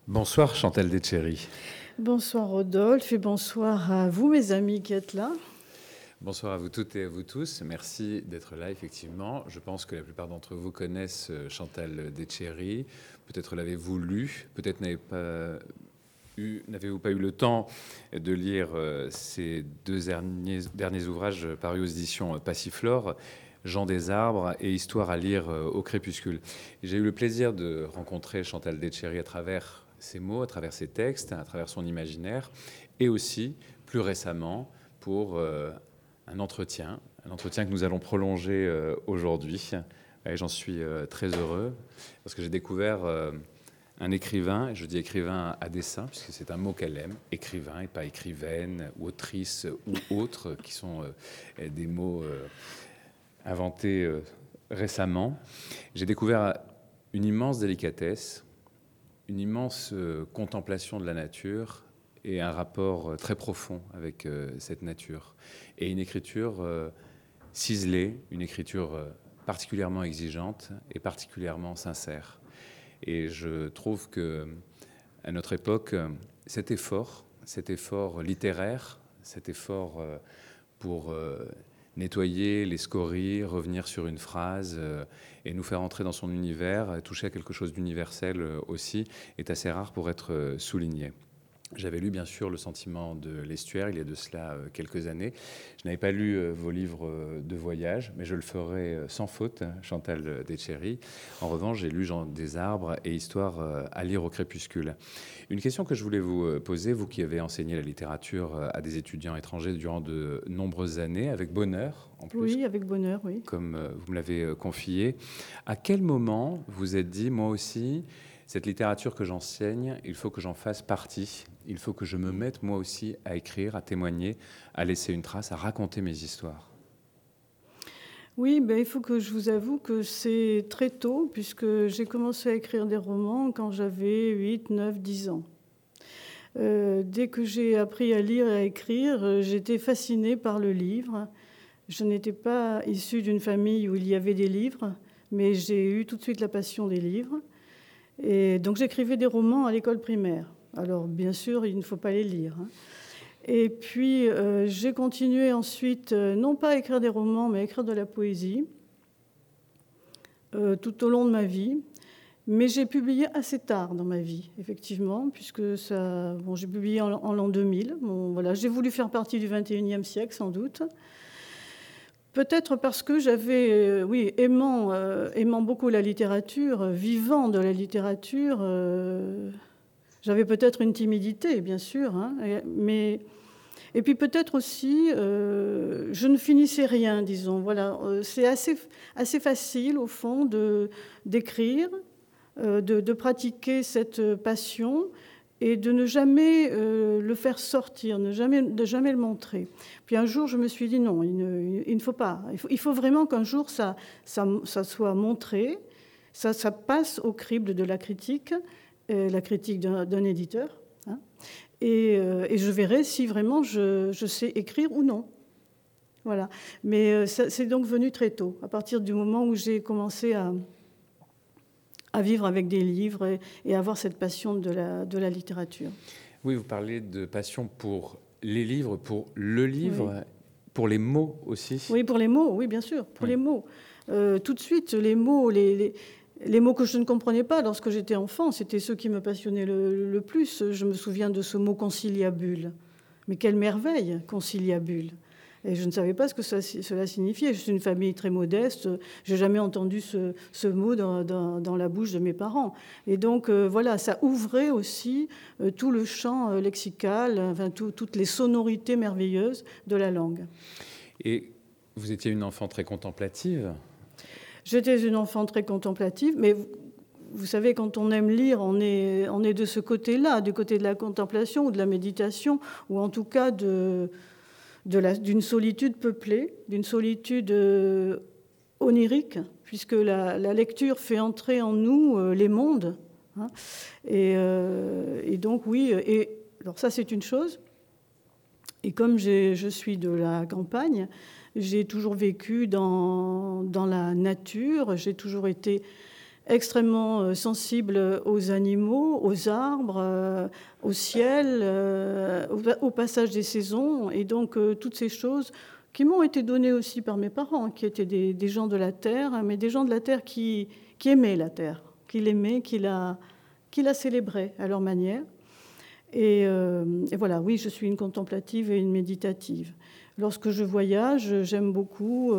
Bonsoir Chantal Detchery. Bonsoir Rodolphe et bonsoir à vous mes amis qui êtes là. Bonsoir à vous toutes et à vous tous. Merci d'être là, effectivement. Je pense que la plupart d'entre vous connaissent Chantal Detchery. Peut-être l'avez-vous lu, peut-être n'avez-vous pas eu le temps de lire ces deux derniers ouvrages parus aux éditions Passiflore, Jean des arbres et Histoire à lire au crépuscule. J'ai eu le plaisir de rencontrer Chantal Detchery à travers ses mots, à travers ses textes, à travers son imaginaire, et aussi, plus récemment, pour un entretien que nous allons prolonger aujourd'hui. Et j'en suis très heureux, parce que j'ai découvert un écrivain, et je dis écrivain à dessein, puisque c'est un mot qu'elle aime, écrivain et pas écrivaine, ou autrice, ou autre, qui sont des mots inventés récemment. J'ai découvert une immense délicatesse, une immense contemplation de la nature et un rapport très profond avec cette nature. Et une écriture ciselée, une écriture particulièrement exigeante et particulièrement sincère. Et je trouve que à notre époque, cet effort littéraire, cet effort pour nettoyer les scories, revenir sur une phrase et nous faire entrer dans son univers, toucher à quelque chose d'universel aussi, est assez rare pour être souligné. J'avais lu bien sûr Le Sentiment de l'estuaire il y a de cela quelques années. Je n'avais pas lu vos livres de voyage, mais je le ferai sans faute, Chantal Detchery. En revanche, j'ai lu Jean des arbres et Histoire à lire au crépuscule. Une question que je voulais vous poser, vous qui avez enseigné la littérature à des étudiants étrangers durant de nombreuses années, avec bonheur en plus. Oui, avec bonheur, oui. Comme vous me l'avez confié. À quel moment vous êtes dit, moi aussi, cette littérature que j'enseigne, il faut que j'en fasse partie. Il faut que je me mette moi aussi à écrire, à témoigner, à laisser une trace, à raconter mes histoires. Oui, il faut que je vous avoue que c'est très tôt, puisque j'ai commencé à écrire des romans quand j'avais 8, 9, 10 ans. Dès que j'ai appris à lire et à écrire, j'étais fascinée par le livre. Je n'étais pas issue d'une famille où il y avait des livres, mais j'ai eu tout de suite la passion des livres. Et donc j'écrivais des romans à l'école primaire. Alors bien sûr, il ne faut pas les lire. Et puis j'ai continué ensuite, non pas à écrire des romans, mais à écrire de la poésie, tout au long de ma vie. Mais j'ai publié assez tard dans ma vie, effectivement, puisque j'ai publié en l'an 2000. Voilà, j'ai voulu faire partie du XXIe siècle, sans doute. Peut-être parce que j'avais, aimant beaucoup la littérature, vivant de la littérature, j'avais peut-être une timidité, bien sûr, et puis peut-être aussi, je ne finissais rien, disons. Voilà, c'est assez facile, au fond, d'écrire, de pratiquer cette passion, et de ne jamais le faire sortir, de jamais le montrer. Puis un jour, je me suis dit non, il ne faut pas. Il faut vraiment qu'un jour, ça soit montré, ça passe au crible de la critique d'un éditeur. Hein, et je verrai si vraiment je sais écrire ou non. Voilà. Mais c'est donc venu très tôt, à partir du moment où j'ai commencé à vivre avec des livres et avoir cette passion de la littérature. Oui, vous parlez de passion pour les livres, pour le livre, oui. Pour les mots aussi. Oui, pour les mots, oui, bien sûr, pour les mots. Tout de suite, les mots, les mots que je ne comprenais pas lorsque j'étais enfant, c'était ceux qui me passionnaient le plus. Je me souviens de ce mot conciliabule. Mais quelle merveille, conciliabule! Et je ne savais pas ce que cela signifiait. Je suis une famille très modeste. Je n'ai jamais entendu ce mot dans la bouche de mes parents. Et donc, voilà, ça ouvrait aussi tout le champ lexical, enfin, toutes les sonorités merveilleuses de la langue. Et vous étiez une enfant très contemplative ? J'étais une enfant très contemplative, mais vous savez, quand on aime lire, on est de ce côté-là, du côté de la contemplation ou de la méditation, ou en tout cas d'une solitude peuplée, d'une solitude onirique, puisque la lecture fait entrer en nous les mondes. Hein, et donc, oui, alors ça, c'est une chose. Et comme je suis de la campagne, j'ai toujours vécu dans la nature, j'ai toujours été extrêmement sensible aux animaux, aux arbres, au ciel, au passage des saisons, et donc toutes ces choses qui m'ont été données aussi par mes parents, qui étaient des gens de la terre, mais des gens de la terre qui aimaient la terre, qui l'aimaient, qui la célébraient à leur manière. Et voilà, oui, je suis une contemplative et une méditative. Lorsque je voyage, j'aime beaucoup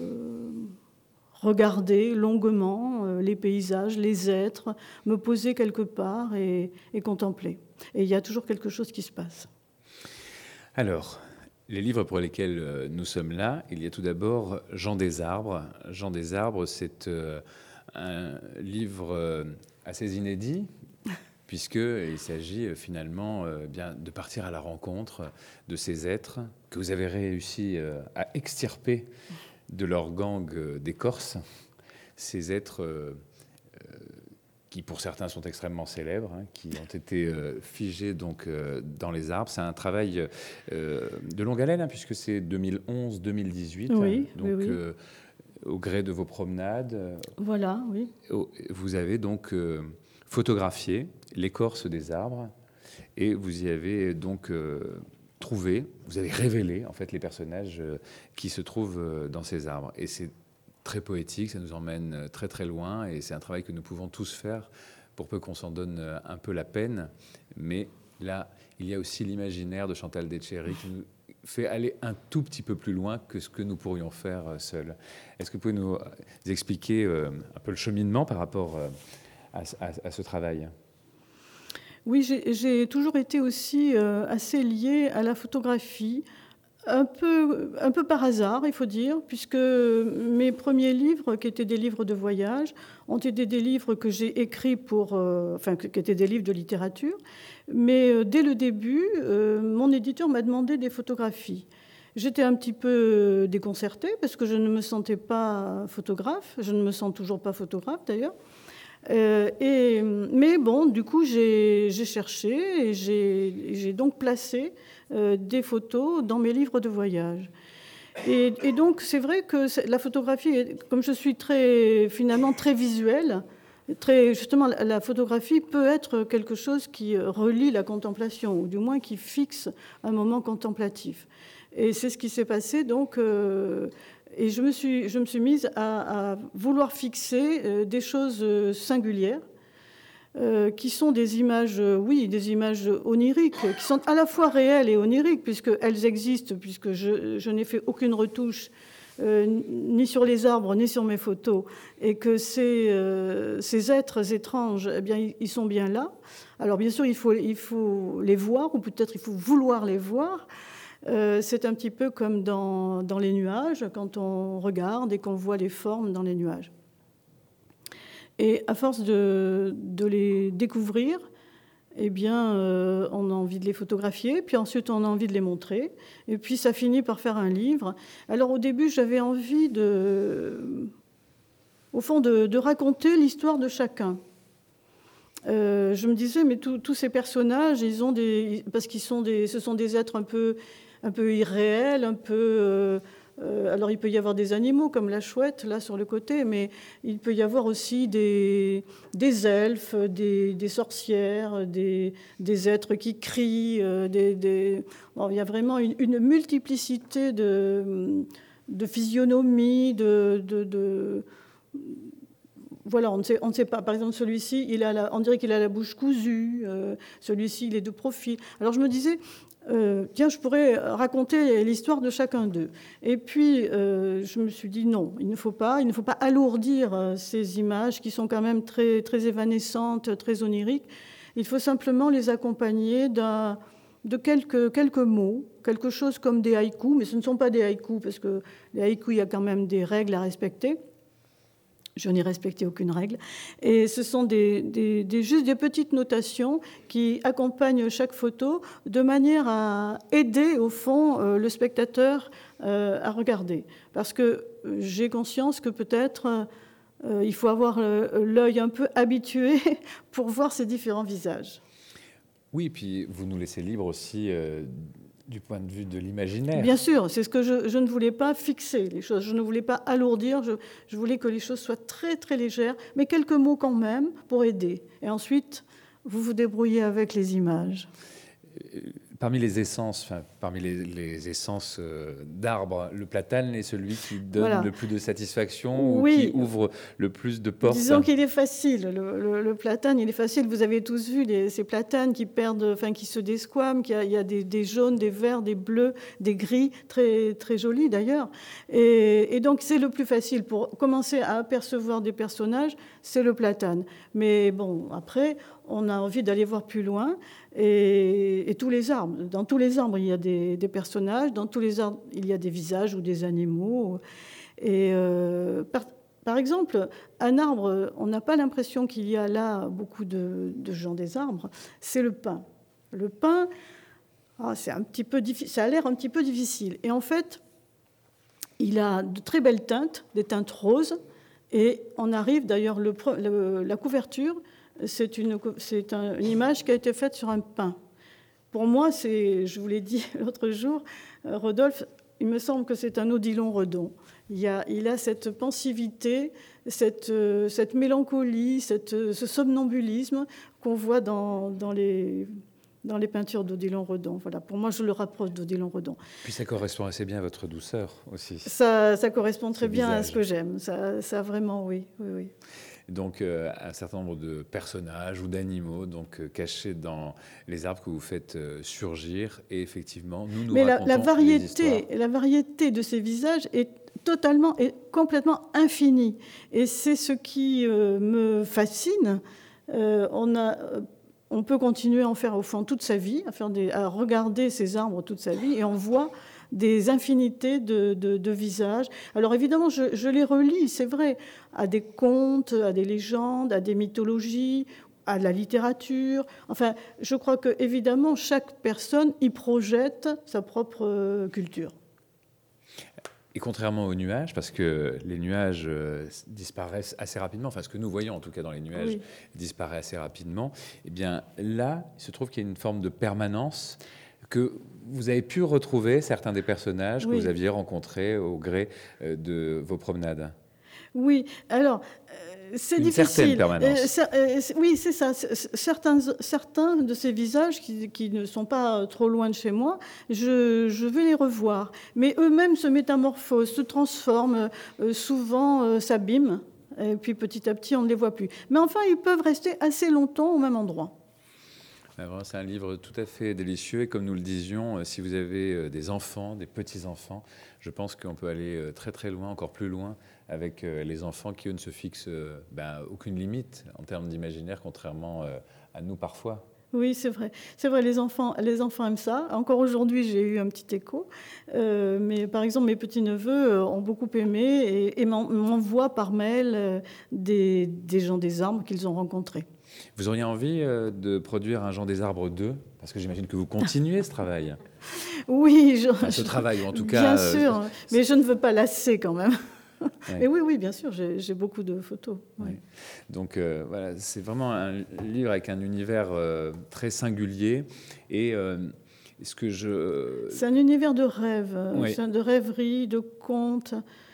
regarder longuement les paysages, les êtres, me poser quelque part et contempler. Et il y a toujours quelque chose qui se passe. Alors, les livres pour lesquels nous sommes là, il y a tout d'abord Jean des Arbres. Jean des Arbres, c'est un livre assez inédit, puisqu'il s'agit finalement bien de partir à la rencontre de ces êtres que vous avez réussi à extirper de leur gang d'écorce, ces êtres qui pour certains sont extrêmement célèbres, qui ont été figés donc dans les arbres. C'est un travail de longue haleine, puisque c'est 2011-2018, oui, donc oui. Au gré de vos promenades. Voilà, oui. Vous avez donc photographié l'écorce des arbres et vous y avez donc trouvé, vous avez révélé en fait les personnages qui se trouvent dans ces arbres. Et c'est très poétique, ça nous emmène très très loin et c'est un travail que nous pouvons tous faire pour peu qu'on s'en donne un peu la peine. Mais là, il y a aussi l'imaginaire de Chantal Detchery qui nous fait aller un tout petit peu plus loin que ce que nous pourrions faire seuls. Est-ce que vous pouvez nous expliquer un peu le cheminement par rapport à ce travail ? Oui, j'ai toujours été aussi assez liée à la photographie, un peu par hasard, il faut dire, puisque mes premiers livres, qui étaient des livres de voyage, ont été des livres que j'ai écrits qui étaient des livres de littérature. Mais dès le début, mon éditeur m'a demandé des photographies. J'étais un petit peu déconcertée parce que je ne me sentais pas photographe. Je ne me sens toujours pas photographe, d'ailleurs. Mais bon, du coup, j'ai cherché et j'ai donc placé des photos dans mes livres de voyage. Et donc, c'est vrai que la photographie, comme je suis finalement très visuelle, justement, la photographie peut être quelque chose qui relie la contemplation, ou du moins qui fixe un moment contemplatif. Et c'est ce qui s'est passé, donc... Et je me suis mise à vouloir fixer des choses singulières, qui sont des images, des images oniriques, qui sont à la fois réelles et oniriques, puisqu'elles existent, puisque je n'ai fait aucune retouche, ni sur les arbres, ni sur mes photos, et que ces êtres étranges, eh bien, ils sont bien là. Alors, bien sûr, il faut les voir, ou peut-être il faut vouloir les voir. C'est un petit peu comme dans les nuages, quand on regarde et qu'on voit les formes dans les nuages. Et à force de les découvrir, eh bien, on a envie de les photographier, puis ensuite on a envie de les montrer, et puis ça finit par faire un livre. Alors au début, j'avais envie au fond, de raconter l'histoire de chacun. Je me disais, mais tous ces personnages, parce ce sont des êtres un peu irréels, un peu... alors, il peut y avoir des animaux, comme la chouette, là, sur le côté, mais il peut y avoir aussi des elfes, des sorcières, des êtres qui crient. Bon, il y a vraiment une multiplicité de physionomies, voilà, on ne sait pas. Par exemple, celui-ci, on dirait qu'il a la bouche cousue. Celui-ci, il est de profil. Alors, je me disais... tiens, je pourrais raconter l'histoire de chacun d'eux. Et puis, je me suis dit non, il ne faut pas alourdir ces images qui sont quand même très, très évanescentes, très oniriques. Il faut simplement les accompagner de quelques mots, quelque chose comme des haïkus, mais ce ne sont pas des haïkus, parce que les haïkus, il y a quand même des règles à respecter. Je n'ai respecté aucune règle. Et ce sont juste des petites notations qui accompagnent chaque photo de manière à aider, au fond, le spectateur à regarder. Parce que j'ai conscience que peut-être il faut avoir l'œil un peu habitué pour voir ces différents visages. Oui, puis vous nous laissez libre aussi Du point de vue de l'imaginaire. Bien sûr, c'est ce que je ne voulais pas fixer, les choses. Je ne voulais pas alourdir. Je voulais que les choses soient très, très légères, mais quelques mots quand même pour aider. Et ensuite, vous vous débrouillez avec les images. Parmi les essences, parmi les essences d'arbres, le platane est celui qui donne le plus de satisfaction ou qui ouvre le plus de portes. Disons qu'il est facile. Le platane, il est facile. Vous avez tous vu ces platanes qui qui se desquament. Il y a des jaunes, des verts, des bleus, des gris, très, très jolis d'ailleurs. Et donc c'est le plus facile pour commencer à apercevoir des personnages, c'est le platane. Mais bon, après, on a envie d'aller voir plus loin. Et tous les arbres, dans tous les arbres, il y a des personnages, dans tous les arbres, il y a des visages ou des animaux. Et par exemple, un arbre, on n'a pas l'impression qu'il y a là beaucoup de gens des arbres, c'est le pin. Le pin, c'est un petit peu difficile, ça a l'air un petit peu difficile. Et en fait, il a de très belles teintes, des teintes roses, et on arrive d'ailleurs, la couverture, c'est une image qui a été faite sur un pin. Pour moi, je vous l'ai dit l'autre jour, Rodolphe, il me semble que c'est un Odilon Redon. Il a cette pensivité, cette mélancolie, ce somnambulisme qu'on voit dans les peintures d'Odilon Redon. Voilà, pour moi, je le rapproche d'Odilon Redon. Puis ça correspond assez bien à votre douceur aussi. Ça correspond très bien à ce que j'aime. Ça vraiment, oui. Donc, un certain nombre de personnages ou d'animaux cachés dans les arbres que vous faites surgir. Et effectivement, nous racontons les histoires. La variété de ces visages est complètement infinie. Et c'est ce qui me fascine. On peut continuer à en faire au fond toute sa vie, à regarder ces arbres toute sa vie, et on voit des infinités de visages. Alors évidemment, je les relie, c'est vrai, à des contes, à des légendes, à des mythologies, à la littérature. Enfin, je crois que évidemment, chaque personne y projette sa propre culture. Et contrairement aux nuages, parce que les nuages disparaissent assez rapidement, enfin ce que nous voyons en tout cas dans les nuages disparaît assez rapidement, eh bien là, il se trouve qu'il y a une forme de permanence que vous avez pu retrouver certains des personnages que vous aviez rencontrés au gré de vos promenades. Oui, alors c'est difficile. Certaine permanence. Oui, c'est ça. Certains de ces visages qui ne sont pas trop loin de chez moi, je vais les revoir. Mais eux-mêmes se métamorphosent, se transforment, souvent s'abîment. Et puis petit à petit, on ne les voit plus. Mais enfin, ils peuvent rester assez longtemps au même endroit. C'est un livre tout à fait délicieux. Et comme nous le disions, si vous avez des enfants, des petits-enfants, je pense qu'on peut aller très très loin, encore plus loin, avec les enfants qui, eux, ne se fixent aucune limite en termes d'imaginaire, contrairement à nous parfois. Oui, c'est vrai. C'est vrai, les enfants aiment ça. Encore aujourd'hui, j'ai eu un petit écho. Mais par exemple, mes petits-neveux ont beaucoup aimé et m'envoient par mail des gens des arbres qu'ils ont rencontrés. Vous auriez envie de produire un Jean des Arbres 2 ? Parce que j'imagine que vous continuez ce travail. Oui, ce travail, ou en tout cas... Bien sûr, mais je ne veux pas lasser quand même. Mais oui, bien sûr, j'ai beaucoup de photos. Oui. Donc voilà, c'est vraiment un livre avec un univers très singulier. Et c'est un univers de rêve, de rêverie, de contes.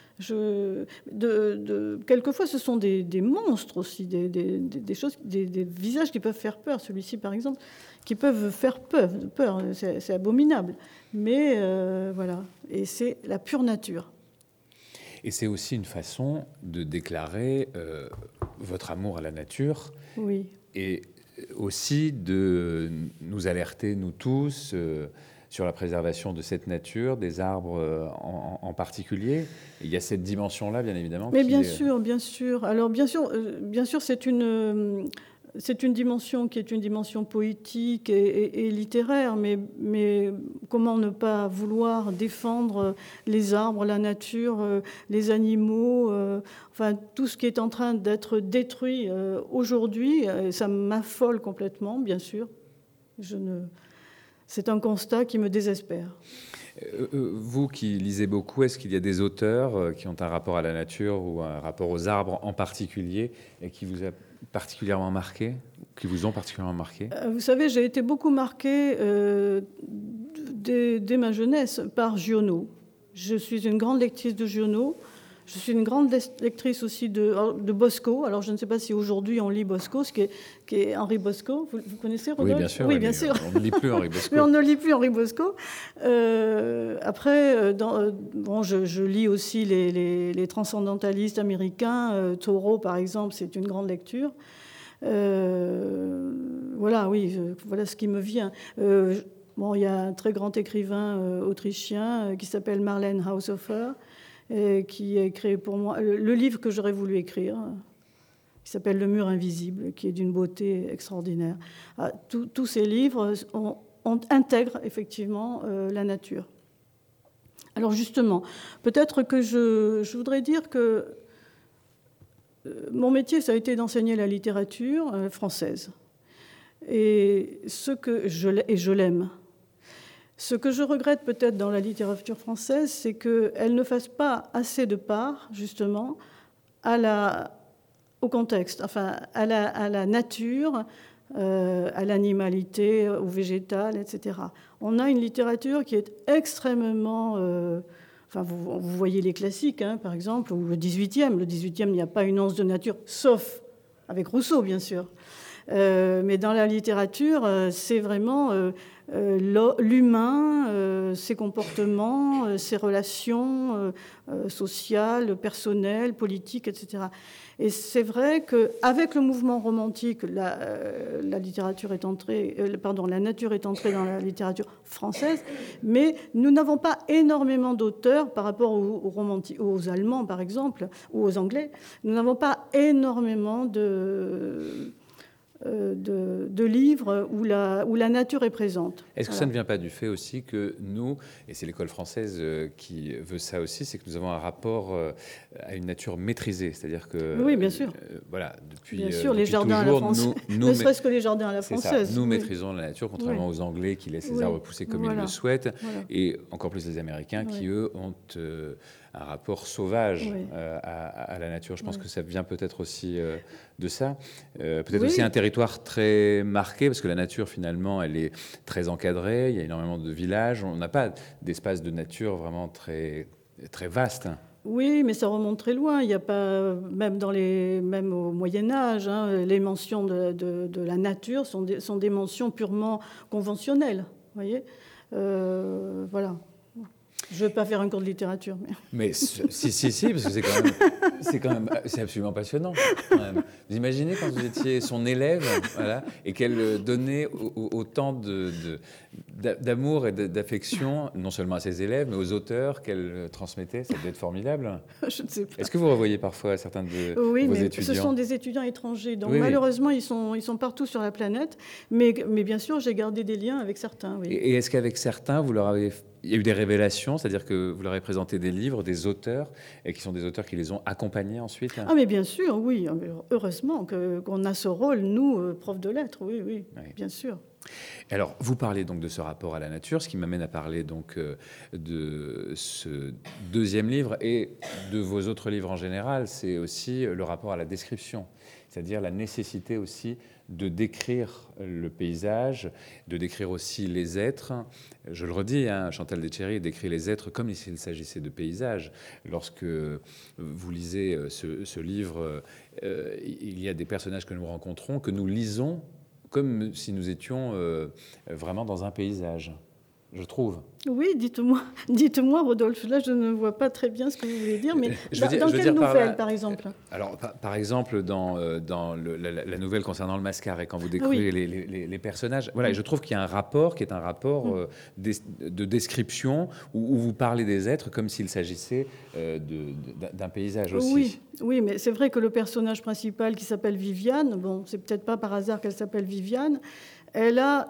Quelquefois, ce sont des monstres aussi, des choses, des visages qui peuvent faire peur. Celui-ci, par exemple, qui peuvent faire peur. C'est abominable. Mais voilà, et c'est la pure nature. Et c'est aussi une façon de déclarer votre amour à la nature. Oui. Et aussi de nous alerter, nous tous, sur la préservation de cette nature, des arbres en particulier. Et il y a cette dimension-là, bien évidemment. Mais bien sûr. Alors, bien sûr, c'est une dimension qui est une dimension poétique et littéraire, mais comment ne pas vouloir défendre les arbres, la nature, les animaux, tout ce qui est en train d'être détruit aujourd'hui, ça m'affole complètement, bien sûr. C'est un constat qui me désespère. Vous qui lisez beaucoup, est-ce qu'il y a des auteurs qui ont un rapport à la nature ou un rapport aux arbres en particulier et qui vous a particulièrement marqué, qui vous ont particulièrement marqué ? Vous savez, j'ai été beaucoup marquée dès ma jeunesse par Giono. Je suis une grande lectrice de Giono. Je suis une grande lectrice aussi de Bosco. Alors, je ne sais pas si aujourd'hui on lit Bosco, qui est Henri Bosco. Vous connaissez, Rodolphe? Oui, bien sûr. Oui, bien sûr. On ne lit plus Henri Bosco. Mais on ne lit plus Henri Bosco. Après, je lis aussi les transcendantalistes américains. Thoreau, par exemple, c'est une grande lecture. Voilà, oui, voilà ce qui me vient. Il y a un très grand écrivain autrichien qui s'appelle Marlene Haushofer, qui a écrit pour moi le livre que j'aurais voulu écrire, qui s'appelle Le mur invisible, qui est d'une beauté extraordinaire. Tous ces livres intègrent effectivement la nature. Alors justement, peut-être que je voudrais dire que mon métier, ça a été d'enseigner la littérature française. Et je l'aime. Ce que je regrette peut-être dans la littérature française, c'est qu'elle ne fasse pas assez de part, justement, au contexte, enfin, à la nature, à l'animalité, au végétal, etc. On a une littérature qui est extrêmement... vous voyez les classiques, hein, par exemple, ou le 18e. Le 18e, il n'y a pas une once de nature, sauf avec Rousseau, bien sûr. Mais dans la littérature, c'est vraiment l'humain, ses comportements, ses relations sociales, personnelles, politiques, etc. Et c'est vrai qu'avec le mouvement romantique, la nature est entrée dans la littérature française, mais nous n'avons pas énormément d'auteurs par rapport aux Allemands, par exemple, ou aux Anglais. Nous n'avons pas énormément de livres où la nature est présente. Est-ce que ça ne vient pas du fait aussi que nous, et c'est l'école française qui veut ça aussi, c'est que nous avons un rapport à une nature maîtrisée, c'est-à-dire que... Oui, bien sûr. Depuis bien sûr, depuis les jardins toujours, à la française. Ne serait-ce que les jardins à la française. Nous maîtrisons la nature, contrairement aux Anglais qui laissent les arbres pousser comme ils le souhaitent, et encore plus les Américains qui, eux, ont un rapport sauvage à la nature. Je pense que ça vient peut-être aussi de ça. Peut-être aussi un territoire très marqué, parce que la nature, finalement, elle est très encadrée. Il y a énormément de villages. On n'a pas d'espace de nature vraiment très, très vaste. Oui, mais ça remonte très loin. Il n'y a pas, même au Moyen-Âge, hein, les mentions de la nature sont des mentions purement conventionnelles. Vous voyez, voilà. Je ne veux pas faire un cours de littérature. Mais si, parce que c'est absolument passionnant. Quand même. Vous imaginez quand vous étiez son élève, voilà, et qu'elle donnait autant d'amour et d'affection, non seulement à ses élèves, mais aux auteurs qu'elle transmettait. Ça devait être formidable. Je ne sais pas. Est-ce que vous revoyez parfois certains de vos étudiants ? Oui, ce sont des étudiants étrangers. Donc malheureusement, ils sont partout sur la planète. Mais bien sûr, j'ai gardé des liens avec certains. Oui. Et est-ce qu'avec certains, il y a eu des révélations, c'est-à-dire que vous leur avez présenté des livres, des auteurs, et qui sont des auteurs qui les ont accompagnés ensuite? Ah, mais bien sûr, oui. Heureusement qu'on a ce rôle, nous, profs de lettres, oui, bien sûr. Alors, vous parlez donc de ce rapport à la nature, ce qui m'amène à parler donc de ce deuxième livre et de vos autres livres en général, c'est aussi le rapport à la description, c'est-à-dire la nécessité aussi de décrire le paysage, de décrire aussi les êtres. Je le redis, Chantal Deschéry décrit les êtres comme s'il s'agissait de paysages. Lorsque vous lisez ce livre, il y a des personnages que nous rencontrons, que nous lisons comme si nous étions vraiment dans un paysage, je trouve. Oui, dites-moi, Rodolphe. Là, je ne vois pas très bien ce que vous voulez dire, mais dans quelle nouvelle, par exemple? Alors, par exemple, dans la nouvelle concernant le Mascaret, quand vous décrivez les personnages, voilà, et je trouve qu'il y a un rapport qui est un rapport de description où vous parlez des êtres comme s'il s'agissait d'un paysage aussi. Oui, mais c'est vrai que le personnage principal qui s'appelle Viviane, bon, c'est peut-être pas par hasard qu'elle s'appelle Viviane, elle a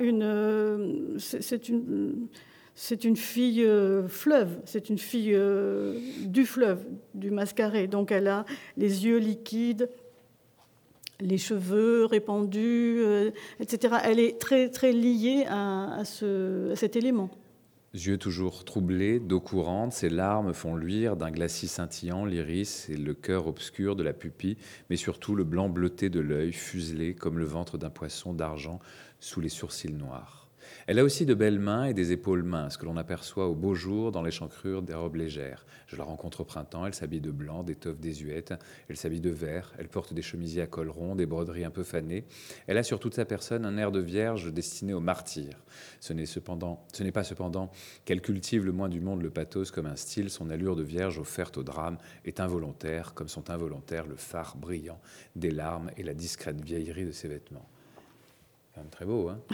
c'est une fille fleuve, c'est une fille du fleuve, du Mascaret. Donc elle a les yeux liquides, les cheveux répandus, etc. Elle est très, très liée à cet élément. Yeux toujours troublés, d'eau courante, ses larmes font luire d'un glacis scintillant l'iris et le cœur obscur de la pupille, mais surtout le blanc bleuté de l'œil, fuselé comme le ventre d'un poisson d'argent sous les sourcils noirs. Elle a aussi de belles mains et des épaules minces que l'on aperçoit au beau jour dans l'échancrure des robes légères. Je la rencontre au printemps, elle s'habille de blanc, d'étoffe désuète, elle s'habille de vert, elle porte des chemisiers à col rond, des broderies un peu fanées. Elle a sur toute sa personne un air de vierge destiné aux martyrs. Ce n'est pas cependant qu'elle cultive le moins du monde le pathos comme un style, son allure de vierge offerte au drame est involontaire, comme sont involontaires le phare brillant des larmes et la discrète vieillerie de ses vêtements. C'est quand même très beau, hein?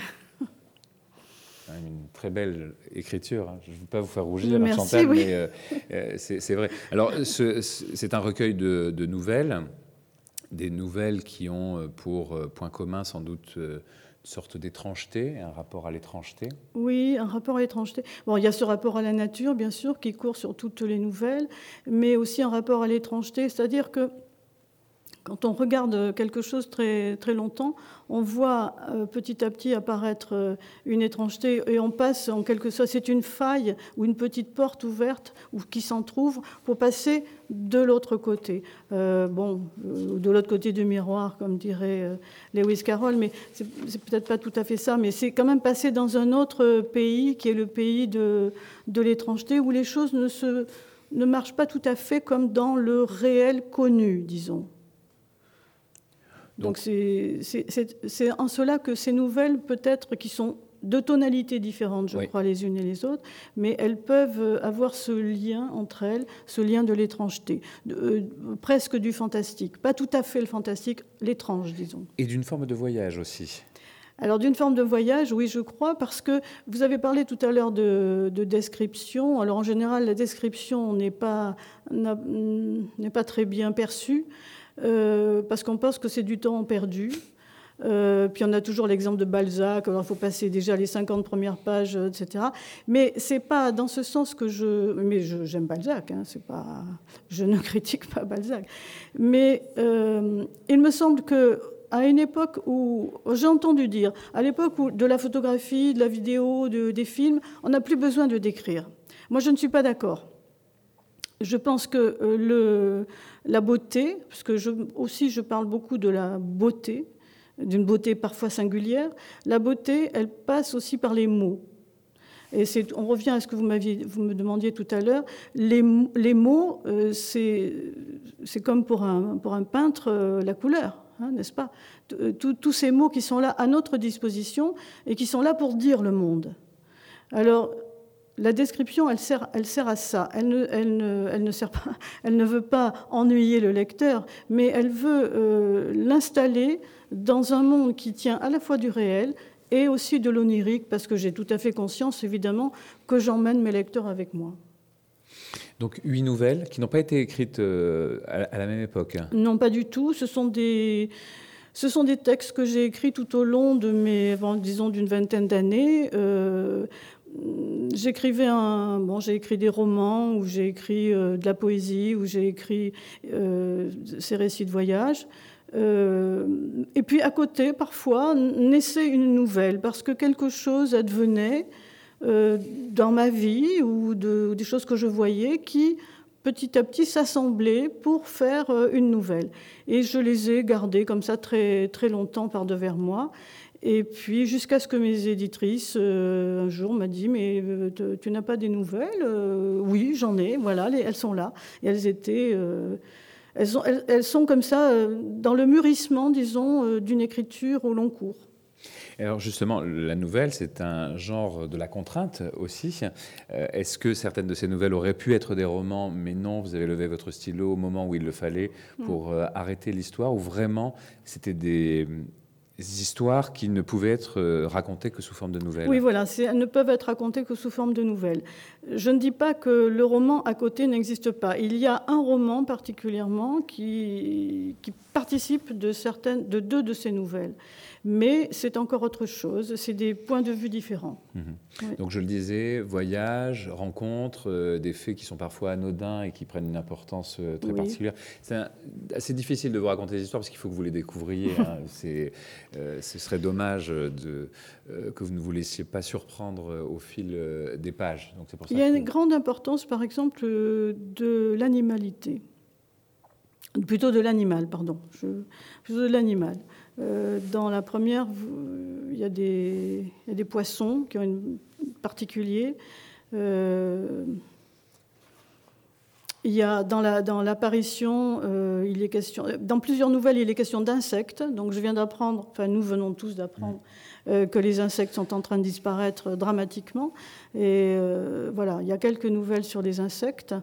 Une très belle écriture. Hein. Je ne veux pas vous faire rougir, merci, Chantal, oui. mais c'est vrai. Alors, c'est un recueil de nouvelles, des nouvelles qui ont pour point commun sans doute une sorte d'étrangeté, un rapport à l'étrangeté. Oui, un rapport à l'étrangeté. Bon, il y a ce rapport à la nature, bien sûr, qui court sur toutes les nouvelles, mais aussi un rapport à l'étrangeté, c'est-à-dire que quand on regarde quelque chose très, très longtemps, on voit petit à petit apparaître une étrangeté et on passe en quelque sorte, c'est une faille ou une petite porte ouverte ou qui s'entrouvre pour passer de l'autre côté. De l'autre côté du miroir, comme dirait Lewis Carroll, mais c'est peut-être pas tout à fait ça, mais c'est quand même passer dans un autre pays qui est le pays de l'étrangeté où les choses ne marchent pas tout à fait comme dans le réel connu, disons. Donc c'est en cela que ces nouvelles, peut-être, qui sont de tonalités différentes, je crois, les unes et les autres, mais elles peuvent avoir ce lien entre elles, ce lien de l'étrangeté, presque du fantastique. Pas tout à fait le fantastique, l'étrange, disons. Et d'une forme de voyage aussi. Alors, d'une forme de voyage, oui, je crois, parce que vous avez parlé tout à l'heure de description. Alors, en général, la description n'est pas très bien perçue. Parce qu'on pense que c'est du temps perdu. Puis on a toujours l'exemple de Balzac, alors il faut passer déjà les 50 premières pages, etc. Mais c'est pas dans ce sens que j'aime Balzac, hein, je ne critique pas Balzac. Mais il me semble qu'à une époque où, j'ai entendu dire, à l'époque où de la photographie, de la vidéo, des films, on n'a plus besoin de décrire. Moi, je ne suis pas d'accord. Je pense que la beauté, parce que je parle beaucoup de la beauté, d'une beauté parfois singulière, la beauté, elle passe aussi par les mots. Et on revient à ce que vous me demandiez tout à l'heure. Les mots, c'est comme pour un peintre la couleur, hein, n'est-ce pas? Tous ces mots qui sont là à notre disposition et qui sont là pour dire le monde. Alors, la description, elle sert à ça. Elle ne sert pas, elle ne veut pas ennuyer le lecteur, mais elle veut l'installer dans un monde qui tient à la fois du réel et aussi de l'onirique, parce que j'ai tout à fait conscience, évidemment, que j'emmène mes lecteurs avec moi. Donc 8 nouvelles qui n'ont pas été écrites à la même époque. Non, pas du tout. Ce sont des textes que j'ai écrits tout au long de disons, d'une vingtaine d'années. J'ai écrit des romans, ou j'ai écrit de la poésie, ou j'ai écrit ces récits de voyage. Et puis à côté, parfois, naissait une nouvelle, parce que quelque chose advenait dans ma vie, ou des choses que je voyais, qui petit à petit s'assemblaient pour faire une nouvelle. Et je les ai gardées comme ça très, très longtemps par devers moi. Et puis, jusqu'à ce que mes éditrices, un jour, m'ont dit « Mais tu n'as pas des nouvelles ?» Oui, j'en ai, voilà, elles sont là. Et elles sont comme ça, dans le mûrissement, disons, d'une écriture au long cours. Alors justement, la nouvelle, c'est un genre de la contrainte aussi. Est-ce que certaines de ces nouvelles auraient pu être des romans, mais non, vous avez levé votre stylo au moment où il le fallait pour arrêter l'histoire, ou vraiment c'était des histoires qui ne pouvaient être racontées que sous forme de nouvelles? Oui, voilà, elles ne peuvent être racontées que sous forme de nouvelles. Je ne dis pas que le roman à côté n'existe pas. Il y a un roman particulièrement qui participe de deux de ces nouvelles. Mais c'est encore autre chose, c'est des points de vue différents. Mmh. Oui. Donc je le disais, voyage, rencontres, des faits qui sont parfois anodins et qui prennent une importance très particulière. C'est assez difficile de vous raconter des histoires parce qu'il faut que vous les découvriez. Hein. Ce serait dommage que vous ne vous laissiez pas surprendre au fil des pages. Donc c'est pour ça. Il y a une grande importance, par exemple, de l'animalité. Plutôt de l'animal, pardon. Plutôt de l'animal. Dans la première, il y a des poissons qui ont une particulier. Il y a dans l'apparition, il est question, dans plusieurs nouvelles, il est question d'insectes. Donc je viens d'apprendre, enfin nous venons tous d'apprendre que les insectes sont en train de disparaître dramatiquement. Et voilà, il y a quelques nouvelles sur les insectes.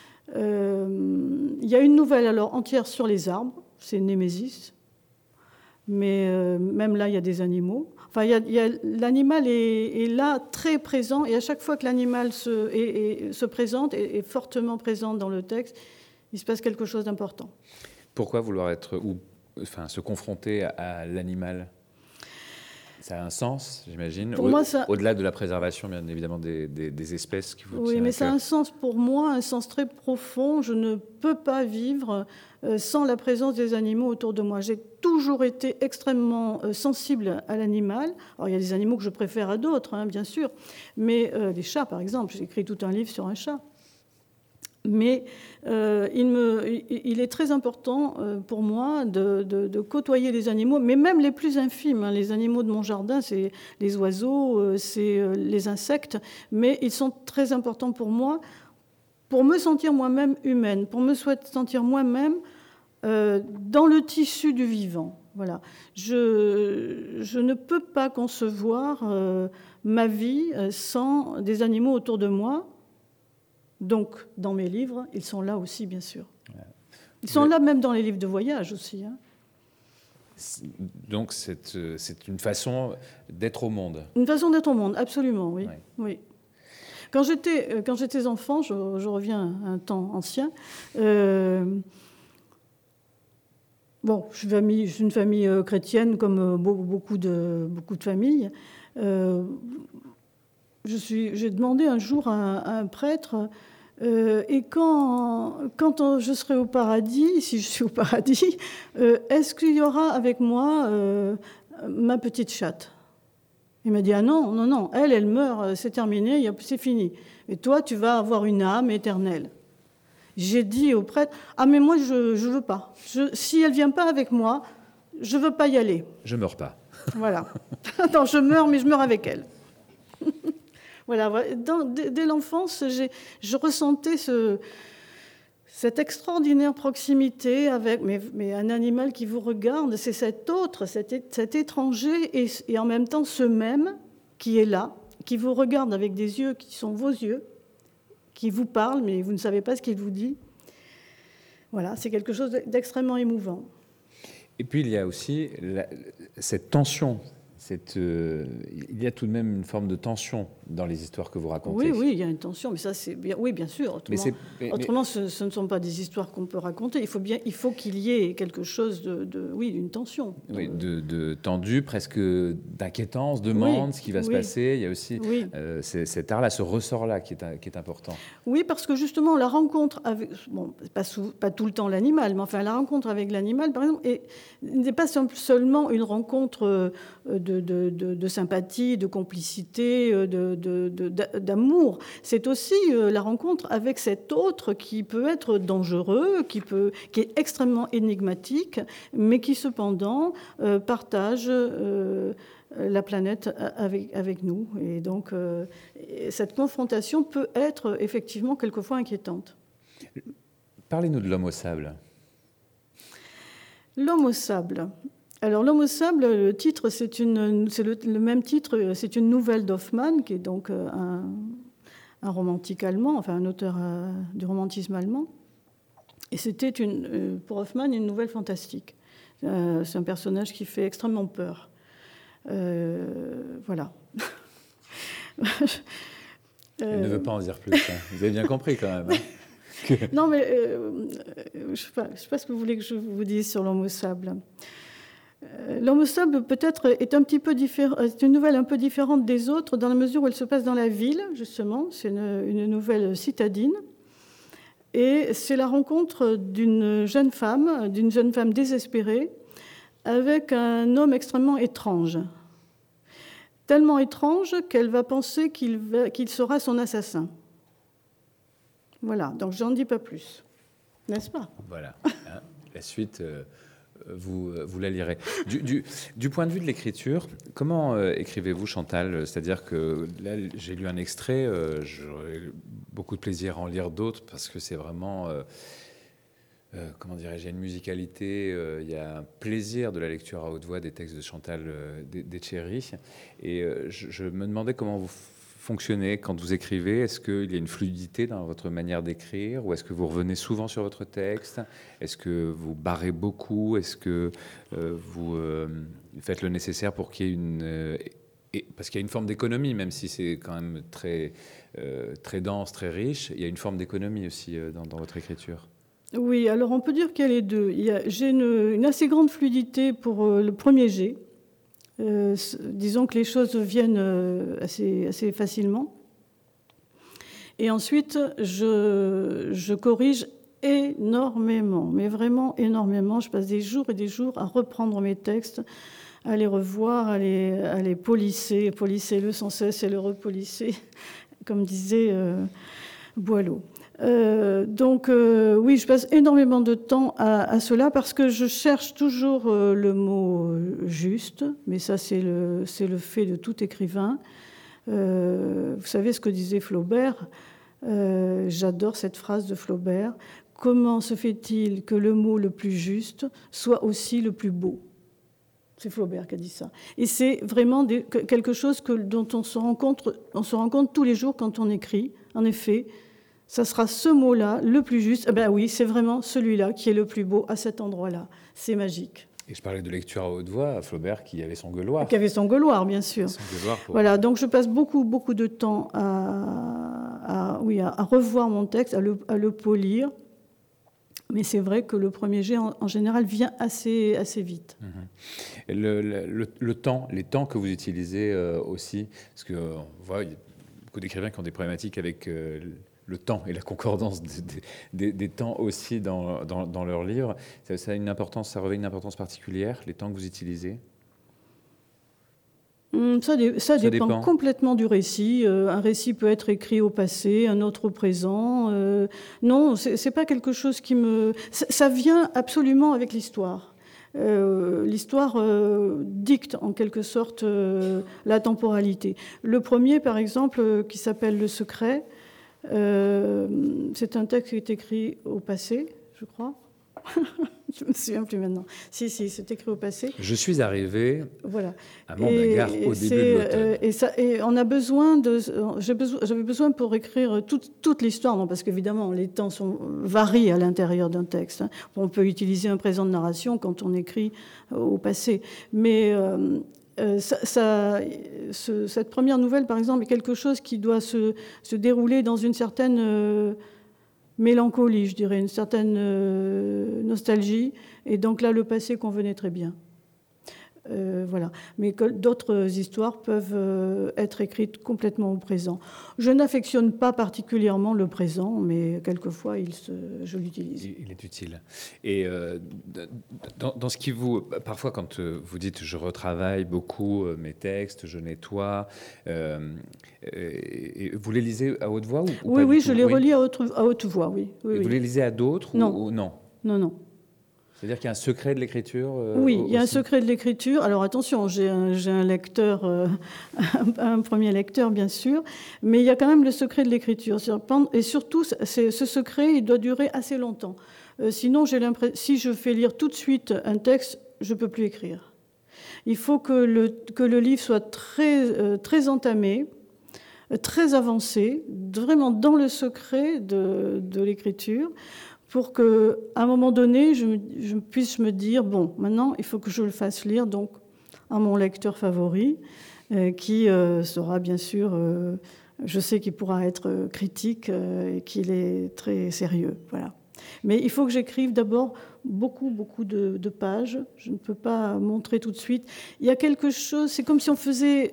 Il y a une nouvelle alors entière sur les arbres, c'est Némésis. Mais même là, il y a des animaux. Enfin, l'animal est là, très présent, et à chaque fois que l'animal se présente, est fortement présent dans le texte, il se passe quelque chose d'important. Pourquoi vouloir se confronter à l'animal ? Ça a un sens, j'imagine, au-delà de la préservation, bien évidemment, des espèces qui vous Oui, mais ça a un sens pour moi, un sens très profond. Je ne peux pas vivre sans la présence des animaux autour de moi. J'ai toujours été extrêmement sensible à l'animal. Alors, il y a des animaux que je préfère à d'autres, hein, bien sûr, mais les chats, par exemple. J'ai écrit tout un livre sur un chat. Mais il est très important pour moi de côtoyer les animaux, mais même les plus infimes. Hein. Les animaux de mon jardin, c'est les oiseaux, c'est les insectes, mais ils sont très importants pour moi, pour me sentir moi-même humaine, pour me sentir moi-même dans le tissu du vivant. Voilà. Je ne peux pas concevoir ma vie sans des animaux autour de moi. Donc, dans mes livres, ils sont là aussi, bien sûr. Ils sont là même dans les livres de voyage aussi. Hein. Donc, c'est une façon d'être au monde. Une façon d'être au monde, absolument, oui. Ouais. Oui. Quand j'étais enfant, je reviens à un temps ancien, bon, je suis une famille chrétienne, comme beaucoup de familles. J'ai demandé un jour à un prêtre, et quand je serai au paradis, si je suis au paradis, est-ce qu'il y aura avec moi ma petite chatte ? Il m'a dit, ah non, elle meurt, c'est terminé, c'est fini. Et toi, tu vas avoir une âme éternelle. J'ai dit au prêtre, ah mais moi, je veux pas. Si elle vient pas avec moi, je veux pas y aller. Je meurs pas. Voilà. Non, je meurs, mais je meurs avec elle. Voilà, dès l'enfance, je ressentais cette extraordinaire proximité avec mais un animal qui vous regarde, c'est cet autre, cet étranger, et en même temps ce même qui est là, qui vous regarde avec des yeux qui sont vos yeux, qui vous parle, mais vous ne savez pas ce qu'il vous dit. Voilà, c'est quelque chose d'extrêmement émouvant. Et puis il y a aussi cette tension. Il y a tout de même une forme de tension dans les histoires que vous racontez. Oui, il y a une tension, mais ça, c'est bien. Oui, bien sûr. Autrement, ce ne sont pas des histoires qu'on peut raconter. Il faut qu'il y ait quelque chose d'une tension. Oui, de tendu, presque d'inquiétance, de demande ce qui va se passer. Il y a aussi cet art-là, ce ressort-là qui est important. Oui, parce que justement, la rencontre avec, pas tout le temps l'animal, mais enfin, la rencontre avec l'animal, par exemple, n'est pas seulement une rencontre de sympathie, de complicité, d'amour. C'est aussi la rencontre avec cet autre qui peut être dangereux, qui est extrêmement énigmatique, mais qui cependant partage la planète avec nous. Et donc, cette confrontation peut être effectivement quelquefois inquiétante. Parlez-nous de l'homme au sable. L'homme au sable. Alors, l'homme au sable, le titre, c'est le même titre, c'est une nouvelle d'Hoffmann, qui est donc un romantique allemand, enfin un auteur du romantisme allemand. Et c'était pour Hoffmann une nouvelle fantastique. C'est un personnage qui fait extrêmement peur. Voilà. Il ne veut pas en dire plus. Hein. Vous avez bien compris quand même. Hein. Non, mais je ne sais pas ce que vous voulez que je vous dise sur l'homme au sable. L'homme au sable, peut-être, est un petit peu différent. C'est une nouvelle un peu différente des autres, dans la mesure où elle se passe dans la ville, justement. C'est une nouvelle citadine. Et c'est la rencontre d'une jeune femme désespérée, avec un homme extrêmement étrange. Tellement étrange qu'elle va penser qu'il sera son assassin. Voilà, donc j'en dis pas plus. N'est-ce pas ? Voilà. La suite vous la lirez. Du point de vue de l'écriture, comment écrivez-vous, Chantal? C'est-à-dire que là, j'ai lu un extrait, j'aurais beaucoup de plaisir à en lire d'autres parce que c'est vraiment, comment dirais-je, il y a une musicalité, il y a un plaisir de la lecture à haute voix des textes de Chantal Deschéry. Et je me demandais comment vous fonctionnez quand vous écrivez. Est-ce qu'il y a une fluidité dans votre manière d'écrire ou est-ce que vous revenez souvent sur votre texte? Est-ce que vous barrez beaucoup? Est-ce que vous faites le nécessaire pour qu'il y ait une... parce qu'il y a une forme d'économie, même si c'est quand même très, très dense, très riche, il y a une forme d'économie aussi dans votre écriture. Oui, alors on peut dire qu'il y a les deux. J'ai une assez grande fluidité pour le premier jet. Disons que les choses viennent assez facilement. Et ensuite, je corrige énormément, mais vraiment énormément. Je passe des jours et des jours à reprendre mes textes, à les revoir, à les polisser-le sans cesse et le repolisser, comme disait Boileau. Oui, je passe énormément de temps à cela parce que je cherche toujours le mot juste, mais ça c'est le fait de tout écrivain. Vous savez ce que disait Flaubert, j'adore cette phrase de Flaubert: comment se fait-il que le mot le plus juste soit aussi le plus beau? C'est Flaubert qui a dit ça. Et c'est vraiment quelque chose dont on se rend compte tous les jours quand on écrit. En effet, ça sera ce mot-là, le plus juste. Eh ben oui, c'est vraiment celui-là qui est le plus beau à cet endroit-là. C'est magique. Et je parlais de lecture à haute voix, à Flaubert qui avait son gueuloir. Qui avait son gueuloir, bien sûr. Voilà, donc je passe beaucoup de temps à revoir mon texte, à le polir. Mais c'est vrai que le premier jet, en général, vient assez vite. Et le temps, les temps que vous utilisez aussi, parce qu'on voit, il y a beaucoup d'écrivains qui ont des problématiques avec le temps et la concordance des temps aussi dans leurs livres. Ça a une importance, ça revêt une importance particulière, les temps que vous utilisez? Ça dépend complètement du récit. Un récit peut être écrit au passé, un autre au présent. Non, c'est pas quelque chose qui me... Ça vient absolument avec l'histoire. L'histoire dicte en quelque sorte la temporalité. Le premier, par exemple, qui s'appelle Le Secret, c'est un texte qui est écrit au passé, je crois. Je ne me souviens plus maintenant. Si, c'est écrit au passé. Je suis arrivé à Mont Daguerre au début de l'automne. Et on a besoin j'avais besoin pour écrire toute l'histoire, non, parce qu'évidemment, les temps varient à l'intérieur d'un texte. Hein. On peut utiliser un présent de narration quand on écrit au passé. Mais cette première nouvelle, par exemple, est quelque chose qui doit se dérouler dans une certaine... mélancolie, je dirais, une certaine nostalgie. Et donc là, le passé convenait très bien. Voilà. Mais d'autres histoires peuvent être écrites complètement au présent. Je n'affectionne pas particulièrement le présent, mais quelquefois, je l'utilise. Il est utile. Et dans ce qui vous... Parfois, quand vous dites « je retravaille beaucoup mes textes, je nettoie et vous les lisez à haute voix ou Oui, je les relis à haute voix, oui. Vous les lisez à d'autres? Non. Non. C'est-à-dire qu'il y a un secret de l'écriture Oui, il y a un secret de l'écriture. Alors attention, j'ai un lecteur, un premier lecteur bien sûr, mais il y a quand même le secret de l'écriture. Et surtout, ce secret, il doit durer assez longtemps. Sinon, si je fais lire tout de suite un texte, je ne peux plus écrire. Il faut que le livre soit très entamé, très avancé, vraiment dans le secret de l'écriture, pour qu'à un moment donné, je puisse me dire, bon, maintenant, il faut que je le fasse lire donc, à mon lecteur favori, qui sera bien sûr, je sais qu'il pourra être critique et qu'il est très sérieux. Voilà. Mais il faut que j'écrive d'abord beaucoup de pages. Je ne peux pas montrer tout de suite. Il y a quelque chose, c'est comme si on faisait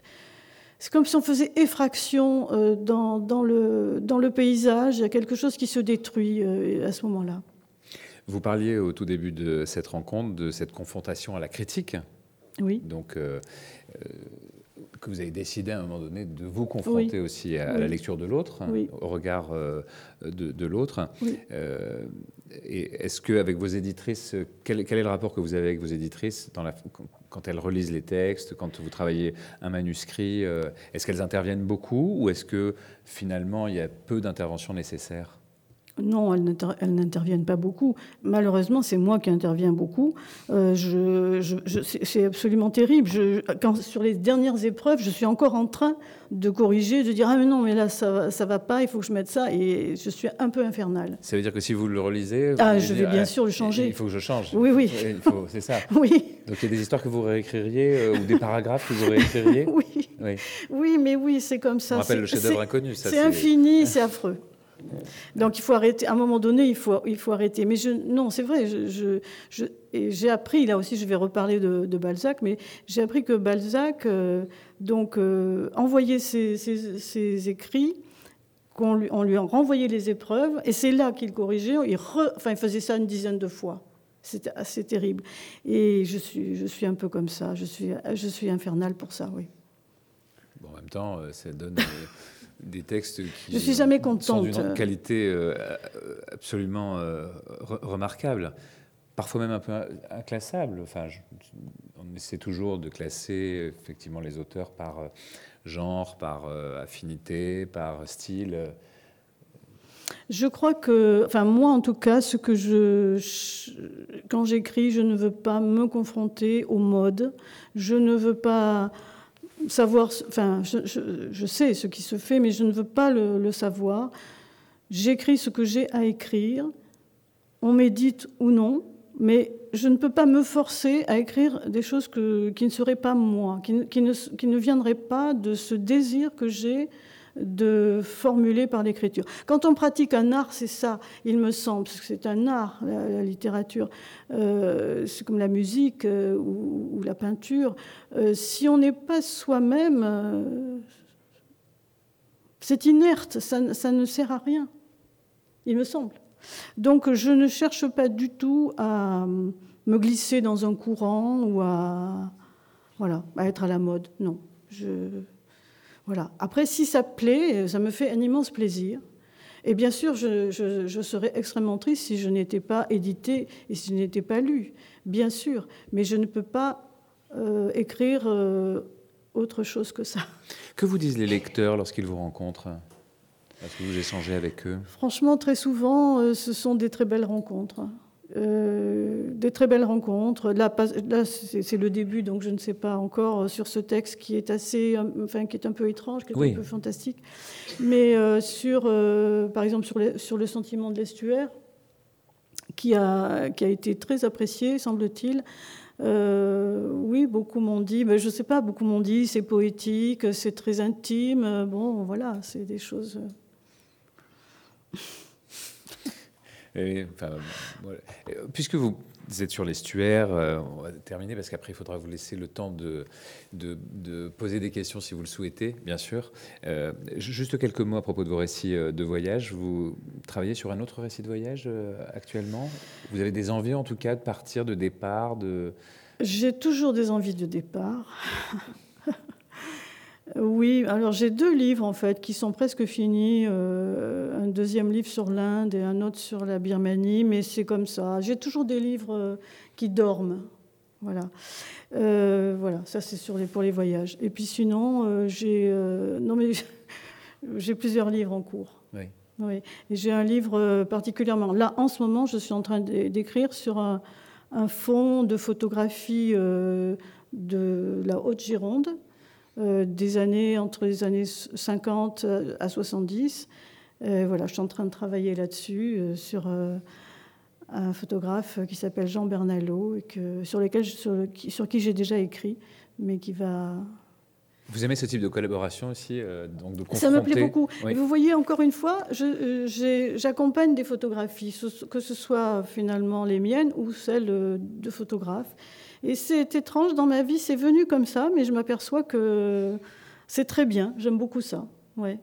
effraction dans le paysage. Il y a quelque chose qui se détruit à ce moment-là. Vous parliez au tout début de cette rencontre, de cette confrontation à la critique. Oui. Donc, que vous avez décidé à un moment donné de vous confronter aussi à la lecture de l'autre, au regard de l'autre. Oui. Et est-ce qu'avec vos éditrices, quel est le rapport que vous avez avec vos éditrices quand elles relisent les textes, quand vous travaillez un manuscrit, est-ce qu'elles interviennent beaucoup ou est-ce que finalement il y a peu d'interventions nécessaires ? Non, elles n'interviennent pas beaucoup. Malheureusement, c'est moi qui interviens beaucoup. C'est absolument terrible. Sur les dernières épreuves, je suis encore en train de corriger, de dire « Ah mais non, mais là, ça va pas, il faut que je mette ça ». Et je suis un peu infernale. Ça veut dire que si vous le relisez... je vais bien sûr le changer. Il faut que je change. Oui. C'est ça. Oui. Donc il y a des histoires que vous réécririez ou des paragraphes que vous réécririez. Oui, c'est comme ça. On rappelle le chef-d'œuvre inconnu. C'est infini, c'est affreux. Donc il faut arrêter. À un moment donné, il faut arrêter. Mais non, c'est vrai. J'ai appris, là aussi, je vais reparler de Balzac, mais j'ai appris que Balzac envoyait ses écrits, on lui a renvoyé les épreuves, et c'est là qu'il corrigeait. Il faisait ça une dizaine de fois. C'était assez terrible. Et je suis un peu comme ça. Je suis infernale pour ça, oui. Bon, en même temps, ça donne... des textes qui je suis jamais contente. Sont d'une qualité absolument remarquable, parfois même un peu inclassable. On essaie toujours de classer effectivement les auteurs par genre, par affinité, par style. Je crois que, moi en tout cas, quand j'écris, je ne veux pas me confronter aux modes. Je ne veux pas savoir, je sais ce qui se fait, mais je ne veux pas le savoir. J'écris ce que j'ai à écrire, on médite ou non, mais je ne peux pas me forcer à écrire des choses qui ne seraient pas moi, qui ne viendraient pas de ce désir que j'ai de formuler par l'écriture. Quand on pratique un art, c'est ça, il me semble, parce que c'est un art, la littérature. C'est comme la musique ou la peinture. Si on n'est pas soi-même, c'est inerte, ça ne sert à rien, il me semble. Donc je ne cherche pas du tout à me glisser dans un courant ou à être à la mode. Non, Voilà. Après, si ça plaît, ça me fait un immense plaisir. Et bien sûr, je serais extrêmement triste si je n'étais pas éditée et si je n'étais pas lue, bien sûr. Mais je ne peux pas écrire autre chose que ça. Que vous disent les lecteurs lorsqu'ils vous rencontrent ? Lorsque vous échangez avec eux ? Franchement, très souvent, ce sont des très belles rencontres. Des très belles rencontres. Là, c'est le début, donc je ne sais pas encore sur ce texte qui est qui est un peu étrange, qui est un peu fantastique. Mais par exemple, sur le sentiment de l'estuaire, qui a été très apprécié, semble-t-il. Oui, beaucoup m'ont dit, mais je ne sais pas, beaucoup m'ont dit, c'est poétique, c'est très intime. Bon, voilà, c'est des choses. Voilà. Puisque vous êtes sur l'estuaire, on va terminer parce qu'après il faudra vous laisser le temps de poser des questions si vous le souhaitez, bien sûr. Juste quelques mots à propos de vos récits de voyage. Vous travaillez sur un autre récit de voyage actuellement ? Vous avez des envies en tout cas de partir, de départ J'ai toujours des envies de départ. Oui, alors j'ai 2 livres en fait qui sont presque finis, un deuxième livre sur l'Inde et un autre sur la Birmanie, mais c'est comme ça. J'ai toujours des livres qui dorment, voilà. Voilà, ça c'est pour les voyages. Et puis sinon, j'ai plusieurs livres en cours. Oui. Oui. Et j'ai un livre particulièrement. Là, en ce moment, je suis en train d'écrire sur un fond de photographie de la Haute-Gironde. Entre les années 50 à 70. Voilà, je suis en train de travailler là-dessus, sur un photographe qui s'appelle Jean Bernalot, et sur qui j'ai déjà écrit, mais qui va... Vous aimez ce type de collaboration aussi, donc de confronter... Ça me plaît beaucoup. Oui. Et vous voyez, encore une fois, j'accompagne des photographies, que ce soit finalement les miennes ou celles de photographes. Et c'est étrange, dans ma vie, c'est venu comme ça, mais je m'aperçois que c'est très bien. J'aime beaucoup ça. Ouais.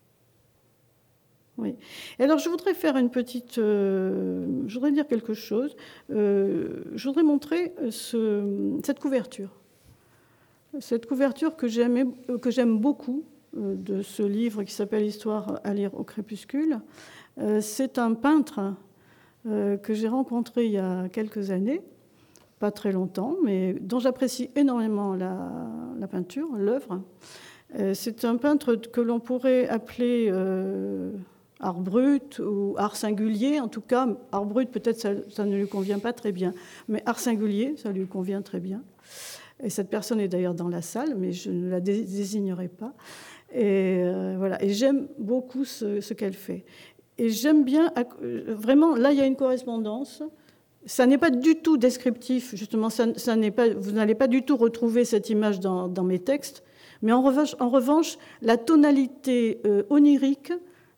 Oui. Et alors, je voudrais faire une petite... je voudrais dire quelque chose. Je voudrais montrer cette couverture. Cette couverture que j'aime beaucoup, de ce livre qui s'appelle « Histoire à lire au crépuscule ». C'est un peintre que j'ai rencontré il y a quelques années, pas très longtemps, mais dont j'apprécie énormément la peinture, l'œuvre. C'est un peintre que l'on pourrait appeler art brut ou art singulier. En tout cas, art brut, peut-être ça ne lui convient pas très bien, mais art singulier, ça lui convient très bien. Et cette personne est d'ailleurs dans la salle, mais je ne la désignerai pas. Et voilà. Et j'aime beaucoup ce qu'elle fait. Et j'aime bien, vraiment, là, il y a une correspondance. Ça n'est pas du tout descriptif, justement. Ça n'est pas, vous n'allez pas du tout retrouver cette image dans mes textes. Mais en revanche, la tonalité onirique,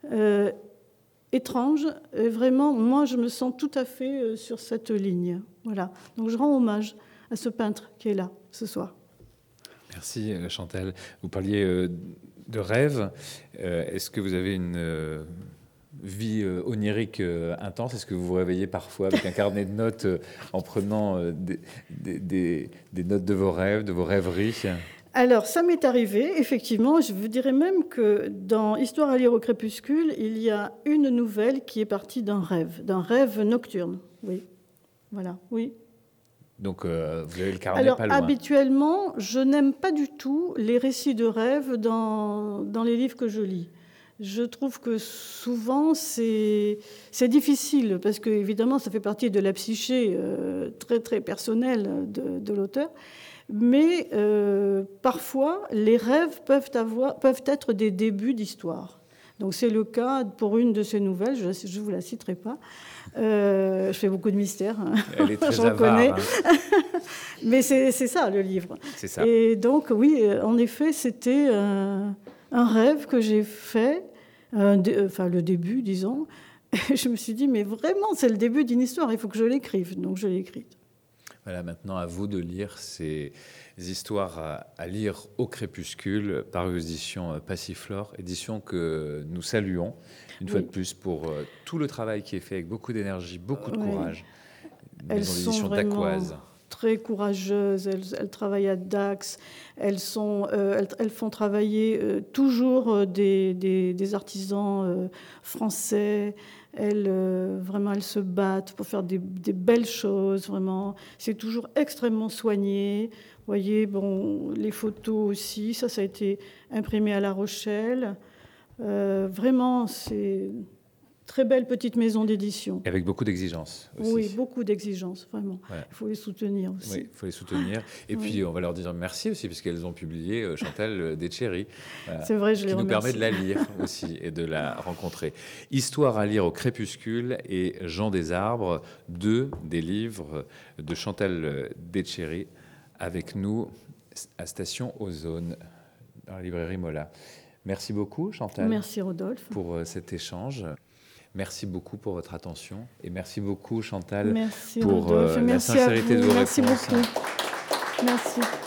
étrange, vraiment, moi, je me sens tout à fait sur cette ligne. Voilà. Donc, je rends hommage à ce peintre qui est là ce soir. Merci Chantal. Vous parliez de rêve. Est-ce que vous avez une vie onirique intense? Est-ce que vous vous réveillez parfois avec un carnet de notes en prenant des notes de vos rêves, de vos rêveries? Alors, ça m'est arrivé, effectivement. Je vous dirais même que dans Histoire à lire au crépuscule, il y a une nouvelle qui est partie d'un rêve nocturne. Oui, voilà, oui. Donc, vous avez le carnet pas loin. Habituellement, je n'aime pas du tout les récits de rêve dans les livres que je lis. Je trouve que souvent, c'est difficile, parce que, évidemment, ça fait partie de la psyché très, très personnelle de l'auteur. Mais parfois, les rêves peuvent être des débuts d'histoire. Donc, c'est le cas pour une de ces nouvelles, je ne vous la citerai pas. Je fais beaucoup de mystères. Elle est très avare. Mais c'est ça, le livre. C'est ça. Et donc, oui, en effet, c'était un rêve que j'ai fait, le début, disons. Et je me suis dit, mais vraiment, c'est le début d'une histoire, il faut que je l'écrive. Donc, je l'ai écrite. Voilà, maintenant à vous de lire ces histoires à lire au crépuscule, paru aux éditions Passiflore, édition que nous saluons une fois de plus pour tout le travail qui est fait avec beaucoup d'énergie, beaucoup de courage. Elles sont vraiment très courageuses, elles travaillent à Dax, elles font travailler toujours des artisans français. Elles se battent pour faire des belles choses, vraiment. C'est toujours extrêmement soigné. Vous voyez, les photos aussi, ça a été imprimé à La Rochelle. Vraiment, c'est une très belle petite maison d'édition. Avec beaucoup d'exigences aussi. Oui, beaucoup d'exigences, vraiment. Voilà. Il faut les soutenir aussi. Oui, il faut les soutenir. Et puis, on va leur dire merci aussi, puisqu'elles ont publié Chantal Detchery. Voilà, c'est vrai, je les remercie. Qui nous permet de la lire aussi et de la rencontrer. Histoire à lire au crépuscule et Jean des Arbres, deux des livres de Chantal Detchery, avec nous à Station Ozone, dans la librairie Mola. Merci beaucoup, Chantal. Merci, Rodolphe. Pour cet échange. Merci beaucoup pour votre attention et merci beaucoup Chantal merci, pour la sincérité de vos réponses. Merci beaucoup. Merci.